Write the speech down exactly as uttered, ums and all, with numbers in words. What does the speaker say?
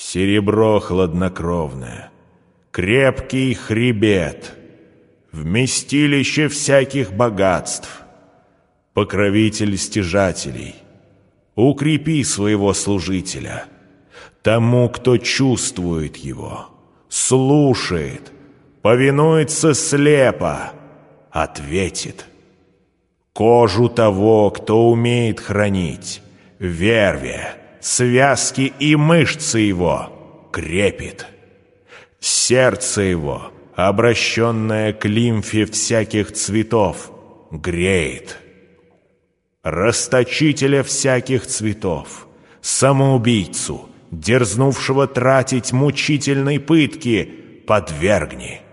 серебро хладнокровное, крепкий хребет, вместилище всяких богатств, покровитель стяжателей, укрепи своего служителя, тому, кто чувствует его, слушает, повинуется слепо, ответит. Кожу того, кто умеет хранить, вервия, связки и мышцы его крепит. Сердце его, обращенное к лимфе всяких цветов, греет. Расточителя всяких цветов, самоубийцу, дерзнувшего тратить мучительной пытки, подвергни.